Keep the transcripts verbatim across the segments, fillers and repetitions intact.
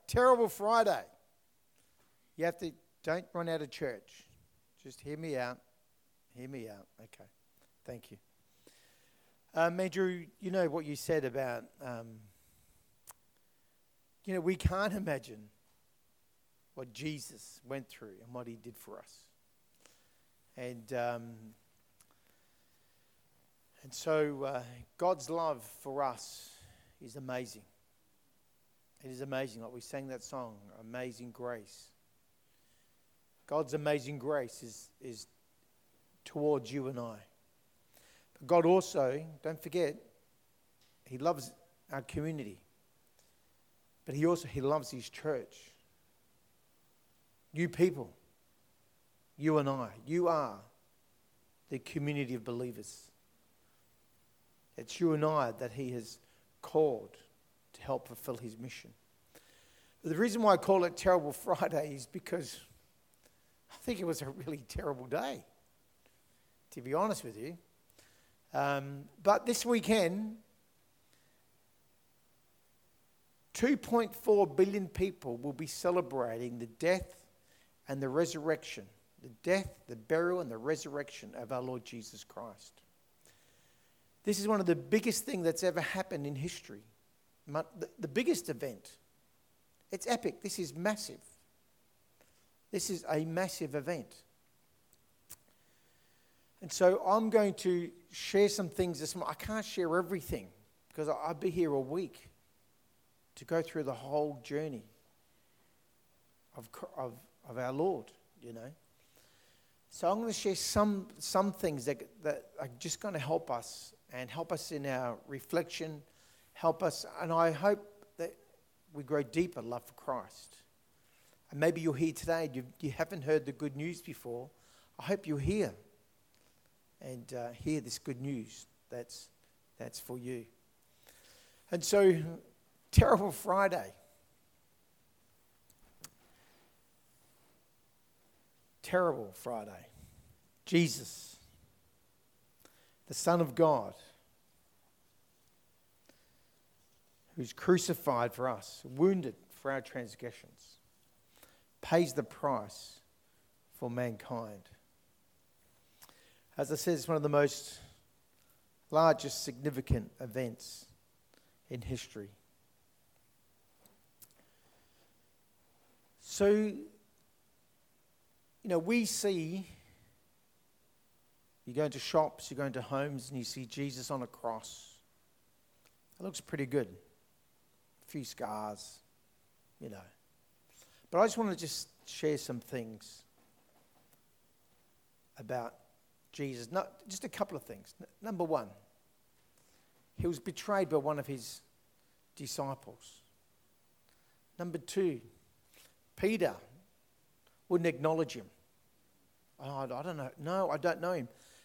Terrible Friday. You have to, don't run out of church. Just hear me out. Hear me out. Okay. Thank you. Um, Andrew, you know what you said about, um, you know, we can't imagine what Jesus went through and what he did for us. And um, and so uh, God's love for us is amazing. It is amazing. Like we sang that song, Amazing Grace. God's amazing grace is, is towards you and I. But God also, don't forget, he loves our community. But he also, he loves his church. You people, you and I, you are the community of believers. It's you and I that he has called to help fulfill his mission. But the reason why I call it Terrible Friday is because I think it was a really terrible day, to be honest with you. Um, but this weekend, two point four billion people will be celebrating the death and the resurrection, the death, the burial, and the resurrection of our Lord Jesus Christ. This is one of the biggest things that's ever happened in history. The biggest event. It's epic. This is massive. This is a massive event. And so I'm going to share some things this morning. I can't share everything because I'll be here a week to go through the whole journey of, of, of our Lord, you know. So I'm going to share some, some things that, that are just going to help us and help us in our reflection, help us, and I hope that we grow deeper love for Christ. And maybe you're here today, you, you haven't heard the good news before. I hope you're here and uh, hear this good news that's, that's for you. And so, Terrible Friday. Terrible Friday. Jesus, the Son of God, who's crucified for us, wounded for our transgressions, pays the price for mankind. As I said, it's one of the most largest significant events in history. So, you know, we see, you go into shops, you go into homes, and you see Jesus on a cross. It looks pretty good. A few scars, you know. But I just want to just share some things about Jesus. Not, just a couple of things. N- number one, he was betrayed by one of his disciples. Number two, Peter wouldn't acknowledge him. Oh, I don't know. No, I don't know him.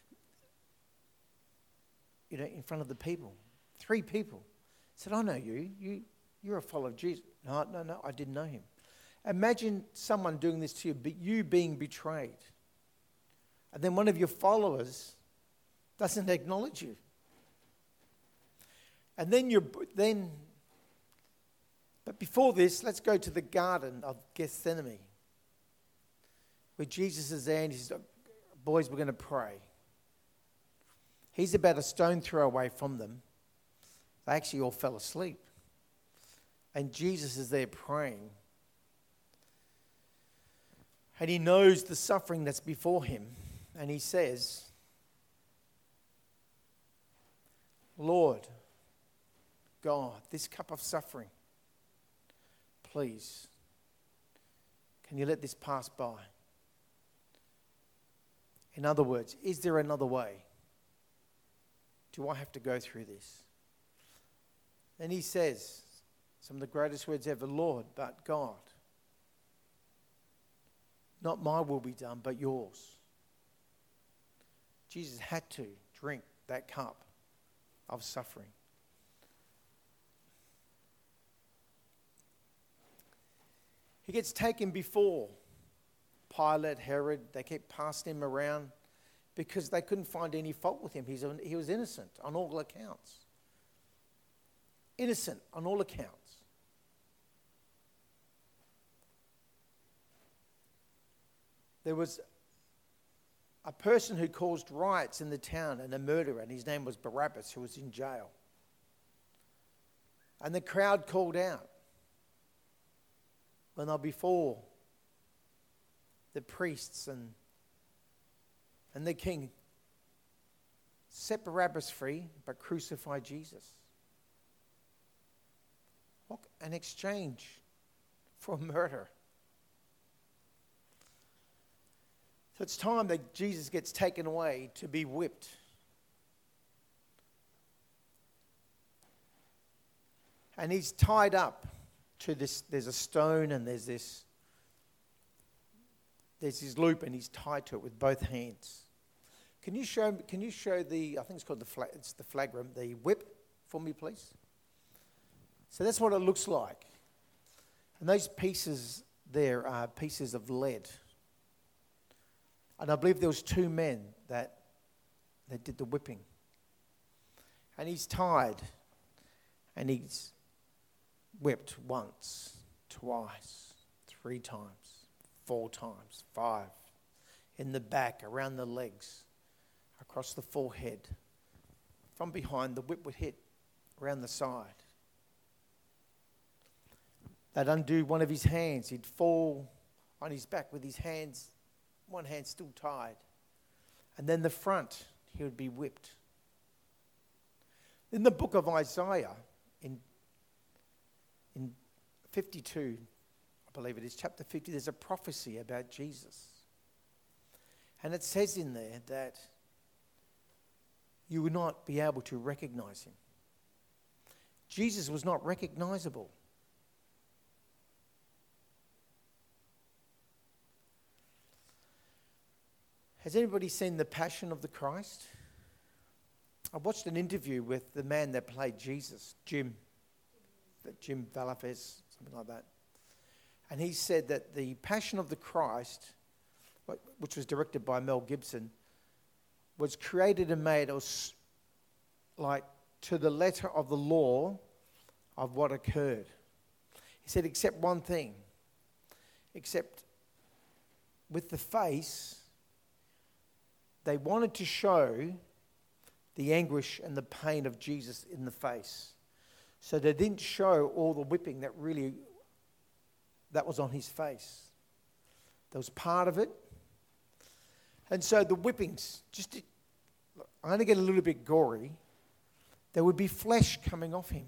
You know, in front of the people. Three people said, I know you. You, you're a follower of Jesus. No, no, no, I didn't know him. Imagine someone doing this to you, but you being betrayed. And then one of your followers doesn't acknowledge you. And then you're, then, but before this, let's go to the Garden of Gethsemane, where Jesus is there and he says, boys, we're going to pray. He's about a stone throw away from them. They actually all fell asleep. And Jesus is there praying. And he knows the suffering that's before him. And he says, Lord, God, this cup of suffering, please, can you let this pass by? In other words, is there another way? Do I have to go through this? And he says, some of the greatest words ever, Lord, but God, not my will be done, but yours. Jesus had to drink that cup of suffering. He gets taken before Pilate, Herod. They kept passing him around because they couldn't find any fault with him. He's, he was innocent on all accounts. Innocent on all accounts. there was a person who caused riots in the town and a murderer, and his name was Barabbas, who was in jail. And the crowd called out when they're before the priests and, and the king, set Barabbas free, but crucify Jesus. What an exchange for murder. So it's time that Jesus gets taken away to be whipped. And he's tied up to this, there's a stone and there's this, there's this loop and he's tied to it with both hands. Can you show, can you show the, I think it's called the, flag, it's the flagrum, the whip for me, please? So that's what it looks like. And those pieces there are pieces of lead. And I believe there was two men that, that did the whipping. And he's tied and he's whipped once, twice, three times, four times, five, in the back, around the legs, across the forehead. From behind, the whip would hit around the side. They'd undo one of his hands. He'd fall on his back with his hands, one hand still tied. And then the front, he would be whipped. In the book of Isaiah, in, in fifty-two, I believe it is, chapter fifty, there's a prophecy about Jesus. And it says in there that you would not be able to recognize him. Jesus was not recognizable. Has anybody seen The Passion of the Christ? I watched an interview with the man that played Jesus, Jim, Jim Valafez, something like that. And he said that The Passion of the Christ, which was directed by Mel Gibson, was created and made was like to the letter of the law of what occurred. He said, except one thing, except with the face, they wanted to show the anguish and the pain of Jesus in the face. So they didn't show all the whipping that really, that was on his face. That was part of it. And so the whippings, just to, I'm going to get a little bit gory, there would be flesh coming off him.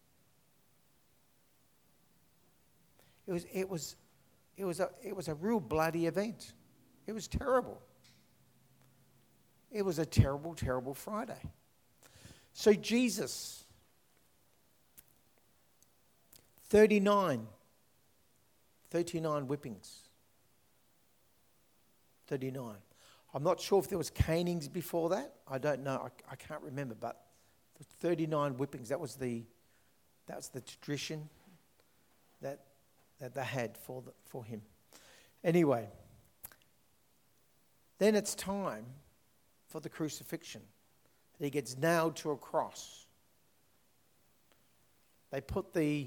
It was, it was, it was a, it was a real bloody event. It was terrible. It was a terrible, terrible Friday. So Jesus, thirty-nine, thirty-nine whippings. thirty-nine. I'm not sure if there was canings before that. I don't know. I, I can't remember. But thirty-nine whippings. That was the, that was the tradition that that they had for the, for him. Anyway, then it's time for the crucifixion. He gets nailed to a cross. They put the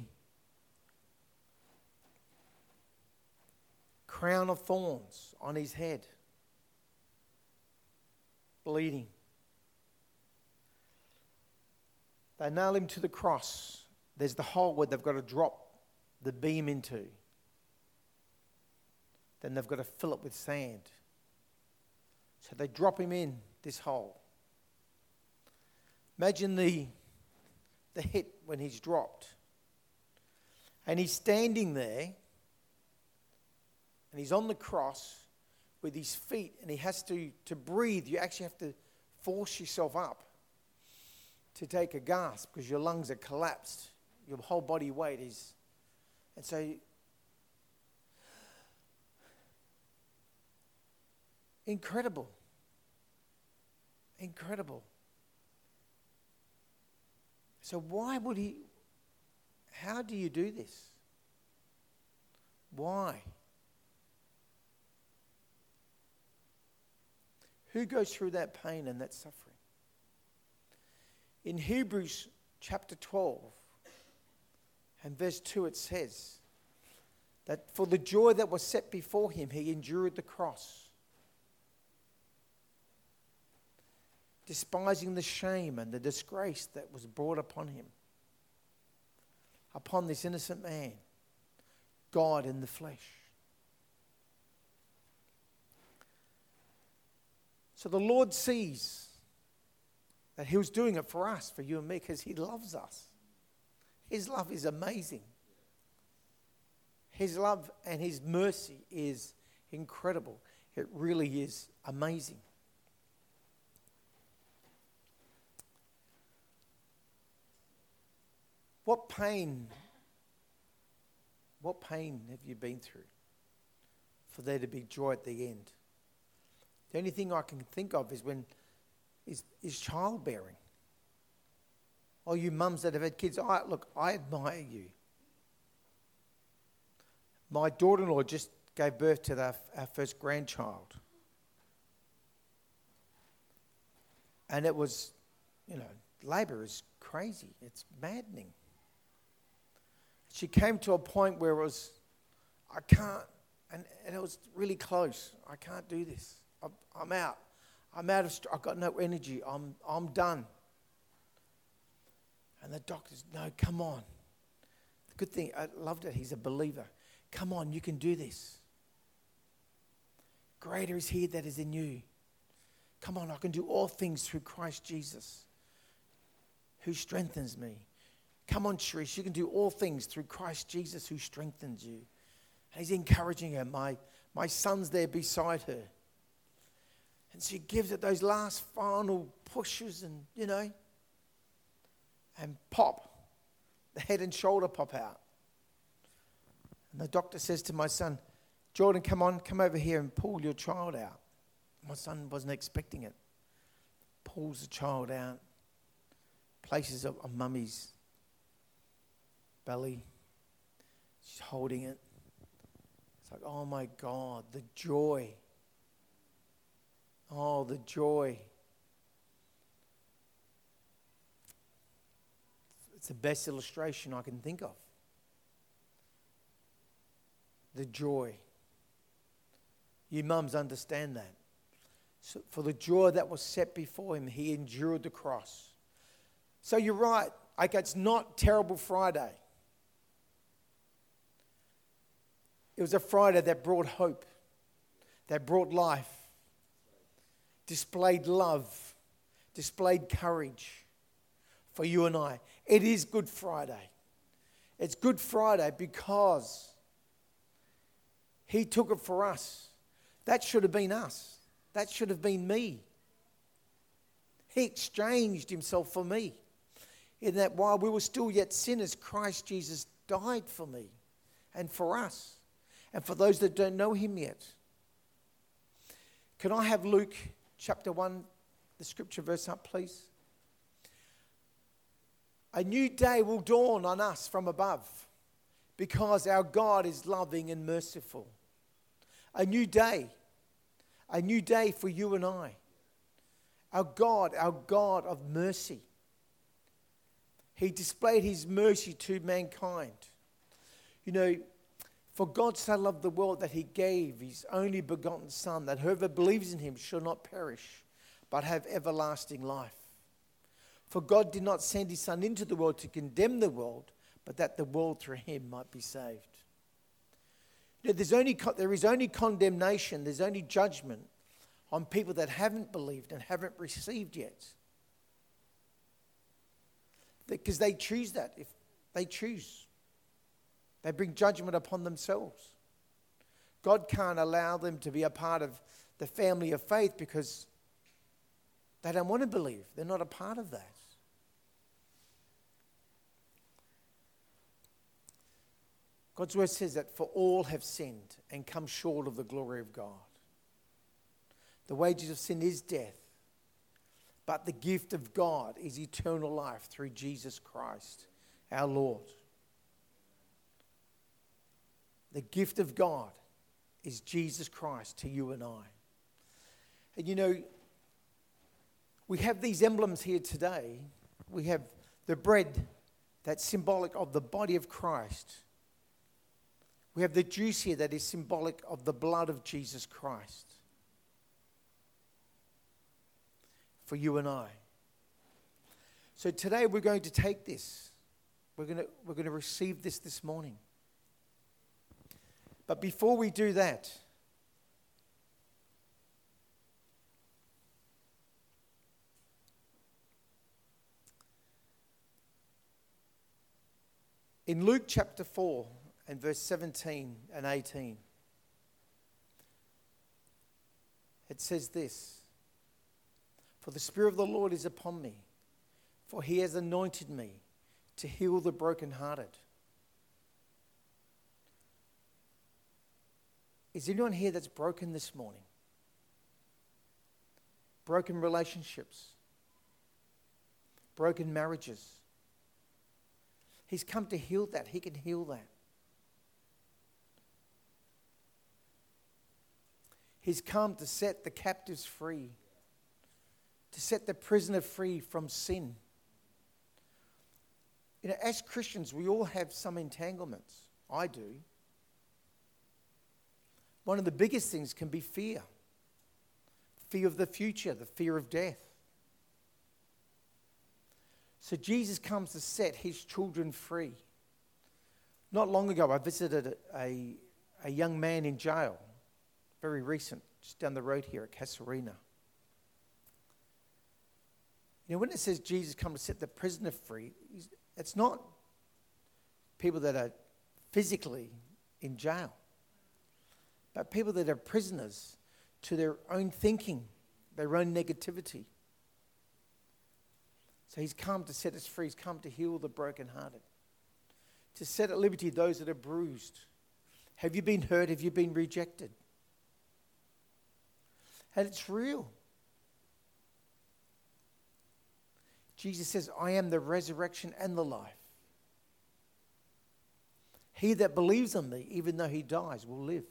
crown of thorns on his head, bleeding. They nail him to the cross. There's the hole where they've got to drop the beam into. Then they've got to fill it with sand. So they drop him in this hole. Imagine the, the hit when he's dropped. And he's standing there, and he's on the cross with his feet, and he has to, to breathe. You actually have to force yourself up to take a gasp because your lungs are collapsed. Your whole body weight is... And so... Incredible. Incredible. So why would he... How do you do this? Why? Who goes through that pain and that suffering? In Hebrews chapter twelve and verse two it says, that for the joy that was set before him, he endured the cross, despising the shame and the disgrace that was brought upon him, upon this innocent man, God in the flesh. So the Lord sees that he was doing it for us, for you and me, because he loves us. His love is amazing. His love and his mercy is incredible. It really is amazing. What pain, what pain have you been through for there to be joy at the end? The only thing I can think of is when is, is childbearing. Oh, you mums that have had kids, I, look, I admire you. My daughter-in-law just gave birth to the, our first grandchild. And it was, you know, labour is crazy. It's maddening. She came to a point where it was, I can't, and, and it was really close. I can't do this. I'm, I'm out. I'm out of, st- I've got no energy. I'm, I'm done. And the doctors, no, come on. The good thing, I loved it. He's a believer. Come on, you can do this. Greater is he that is in you. Come on, I can do all things through Christ Jesus, who strengthens me. Come on, Sharice, you can do all things through Christ Jesus, who strengthens you. And he's encouraging her. My, my son's there beside her. And she gives it those last final pushes and, you know, and pop, the head and shoulder pop out. And the doctor says to my son, Jordan, come on, come over here and pull your child out. My son wasn't expecting it. Pulls the child out, places it on mummy's belly. She's holding it. It's like, oh my God, the joy. Oh, the joy. It's the best illustration I can think of. The joy. You mums understand that. So for the joy that was set before him, he endured the cross. So you're right. Okay, it's not Terrible Friday. It was a Friday that brought hope, that brought life, displayed love, displayed courage for you and I. It is Good Friday. It's Good Friday because he took it for us. That should have been us. That should have been me. He exchanged himself for me. In that while we were still yet sinners, Christ Jesus died for me and for us and for those that don't know him yet. Can I have Luke chapter one, the scripture verse up, please? A new day will dawn on us from above because our God is loving and merciful. A new day. A new day for you and I. Our God, our God of mercy. He displayed his mercy to mankind. You know, for God so loved the world that he gave his only begotten Son, that whoever believes in him shall not perish, but have everlasting life. For God did not send his Son into the world to condemn the world, but that the world through him might be saved. You know, there's only, there is only condemnation, there's only judgment on people that haven't believed and haven't received yet. Because they choose that. If they choose, they bring judgment upon themselves. God can't allow them to be a part of the family of faith because they don't want to believe. They're not a part of that. God's word says that for all have sinned and come short of the glory of God. The wages of sin is death, but the gift of God is eternal life through Jesus Christ, our Lord. The gift of God is Jesus Christ to you and I. And you know, we have these emblems here today. We have the bread that's symbolic of the body of Christ. We have the juice here that is symbolic of the blood of Jesus Christ for you and I. So today we're going to take this. We're going to, we're going to receive this this morning. But before we do that, in Luke chapter four and verse seventeen and eighteen, it says this: "For the Spirit of the Lord is upon me, for he has anointed me to heal the brokenhearted." Is anyone here that's broken this morning? Broken relationships, broken marriages. He's come to heal that. He can heal that. He's come to set the captives free, to set the prisoner free from sin. You know, as Christians, we all have some entanglements. I do. One of the biggest things can be fear. Fear of the future, the fear of death. So Jesus comes to set his children free. Not long ago, I visited a, a young man in jail, very recent, just down the road here at Casuarina. You know, when it says Jesus come to set the prisoner free, it's not people that are physically in jail, but people that are prisoners to their own thinking, their own negativity. So he's come to set us free. He's come to heal the brokenhearted, to set at liberty those that are bruised. Have you been hurt? Have you been rejected? And it's real. Jesus says, "I am the resurrection and the life. He that believes on me, even though he dies, will live."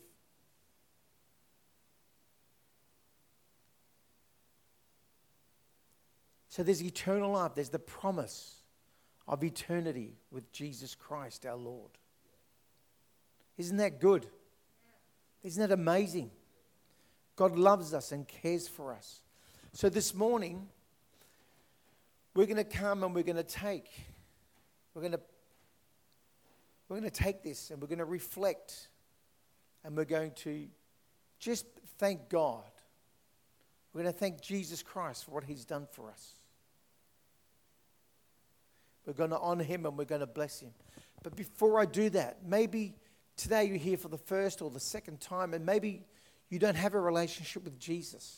So there's eternal life. There's the promise of eternity with Jesus Christ our Lord. Isn't that good? Isn't that amazing? God loves us and cares for us. So this morning, we're going to come and we're going to take, we're going to, we're going to take this and we're going to reflect and we're going to just thank God. We're going to thank Jesus Christ for what he's done for us. We're going to honor him and we're going to bless him. But before I do that, maybe today you're here for the first or the second time and maybe you don't have a relationship with Jesus.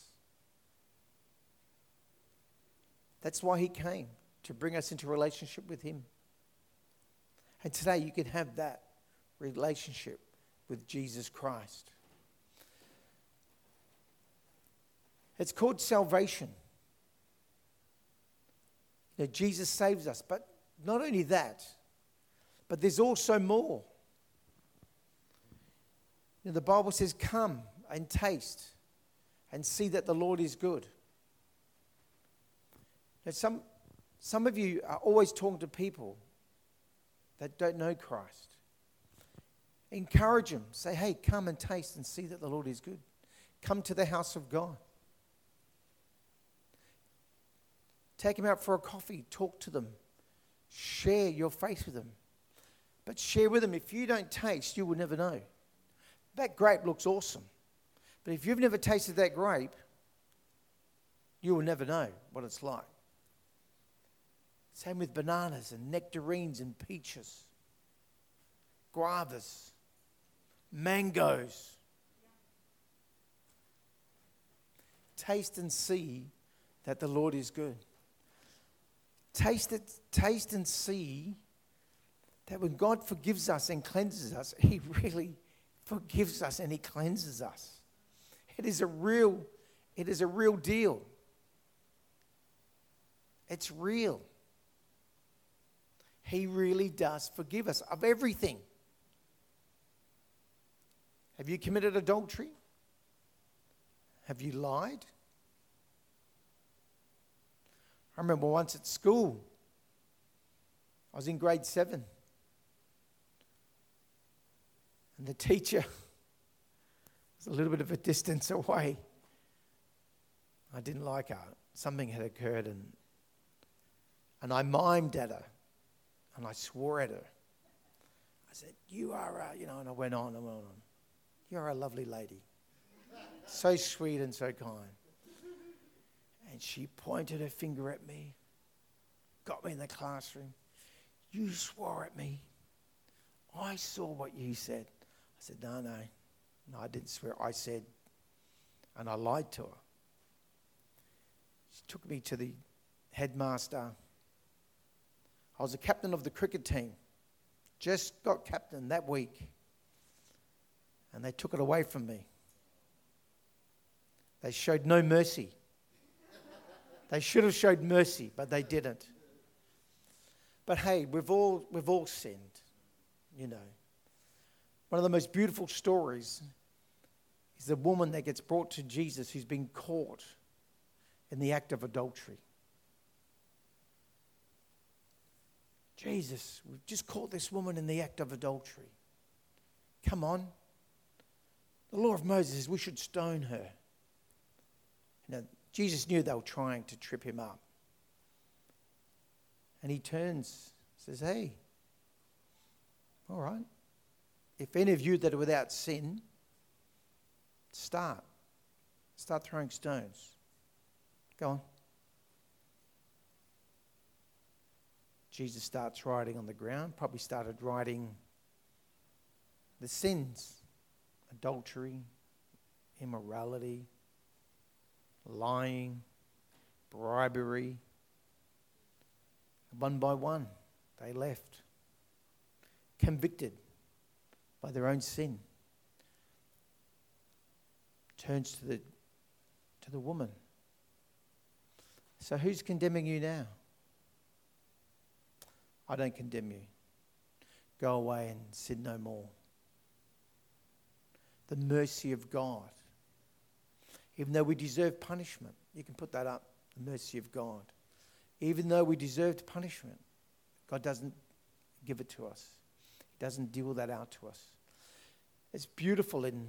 That's why he came, to bring us into relationship with him. And today you can have that relationship with Jesus Christ. It's called salvation. Now, Jesus saves us, but not only that, but there's also more. You know, the Bible says, "Come and taste and see that the Lord is good." Now, some, some of you are always talking to people that don't know Christ. Encourage them. Say, "Hey, come and taste and see that the Lord is good." Come to the house of God. Take them out for a coffee. Talk to them. Share your faith with them. But share with them. If you don't taste, you will never know. That grape looks awesome. But if you've never tasted that grape, you will never know what it's like. Same with bananas and nectarines and peaches, guavas, mangoes. Taste and see that the Lord is good. Taste it, taste and see that when God forgives us and cleanses us, he really forgives us and he cleanses us. It is a real, it is a real deal. It's real. He really does forgive us of everything. Have you committed adultery? Have you lied? I remember once at school, I was in grade seven. And the teacher was a little bit of a distance away. I didn't like her. Something had occurred, and and I mimed at her, and I swore at her. I said, "You are a," you know, and I went on and went on. "You're a lovely lady." So sweet and so kind. And she pointed her finger at me, got me in the classroom. "You swore at me. I saw what you said." I said, no, no, no, I didn't swear. I said, and I lied to her. She took me to the headmaster. I was the captain of the cricket team. Just got captain that week. And they took it away from me. They showed no mercy. They should have showed mercy, but they didn't. But hey, we've all we've all sinned, you know. One of the most beautiful stories is the woman that gets brought to Jesus who's been caught in the act of adultery. Jesus, we've just caught this woman in the act of adultery. Come on. The law of Moses says we should stone her. You know, Jesus knew they were trying to trip him up. And he turns, says, hey, all right. If any of you that are without sin, start. Start throwing stones. Go on. Jesus starts writing on the ground, probably started writing the sins, adultery, immorality, lying, bribery. One by one, they left, convicted by their own sin. Turns to the to the woman. So who's condemning you now? I don't condemn you. Go away and sin no more. The mercy of God. Even though we deserve punishment, you can put that up, the mercy of God. Even though we deserved punishment, God doesn't give it to us. He doesn't deal that out to us. It's beautiful in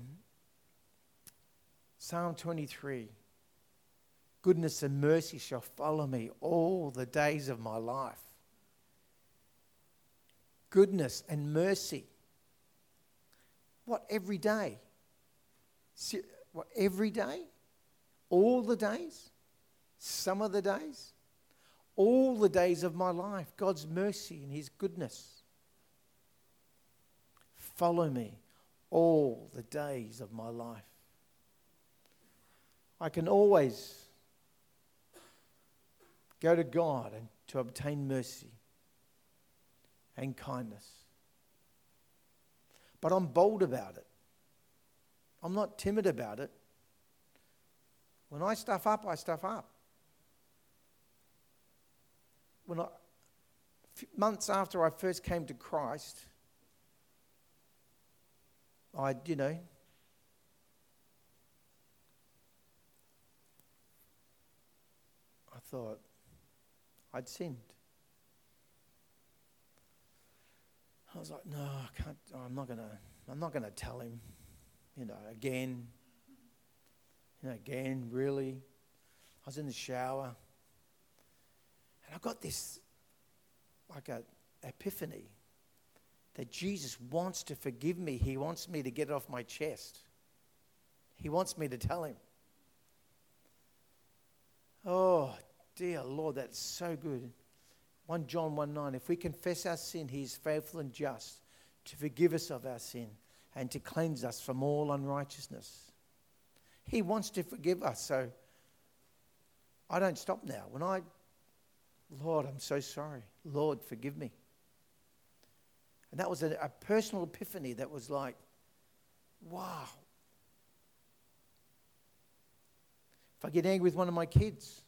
Psalm twenty-three. Goodness and mercy shall follow me all the days of my life. Goodness and mercy. What, every day? What, every day? All the days? Some of the days? All the days of my life, God's mercy and his goodness. Follow me all the days of my life. I can always go to God and to obtain mercy and kindness. But I'm bold about it. I'm not timid about it. When I stuff up, I stuff up. When I, months after I first came to Christ, I, you know, I thought I'd sinned. I was like, no, I can't. I'm not gonna. I'm not gonna tell him. You know, again. You know, again, really. I was in the shower, and I got this, like a epiphany, that Jesus wants to forgive me. He wants me to get it off my chest. He wants me to tell him. Oh, dear Lord, that's so good. First John one nine, if we confess our sin, he is faithful and just to forgive us of our sin and to cleanse us from all unrighteousness. He wants to forgive us, so I don't stop now. When I, Lord, I'm so sorry. Lord, forgive me. And that was a, a personal epiphany that was like, wow. If I get angry with one of my kids,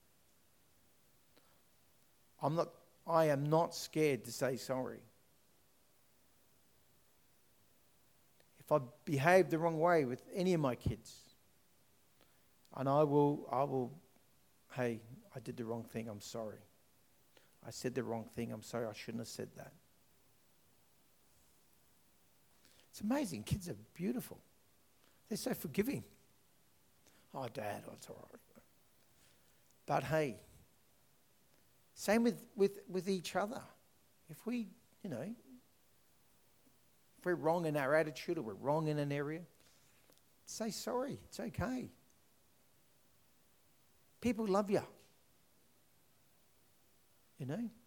I'm not, I am not scared to say sorry. If I behave the wrong way with any of my kids, and I will, I will, hey, I did the wrong thing, I'm sorry. I said the wrong thing, I'm sorry, I shouldn't have said that. It's amazing. Kids are beautiful. They're so forgiving. Oh, Dad, oh, it's all right. But hey, same with, with, with each other. If we, you know, if we're wrong in our attitude or we're wrong in an area, say sorry. It's okay. People love you. You know?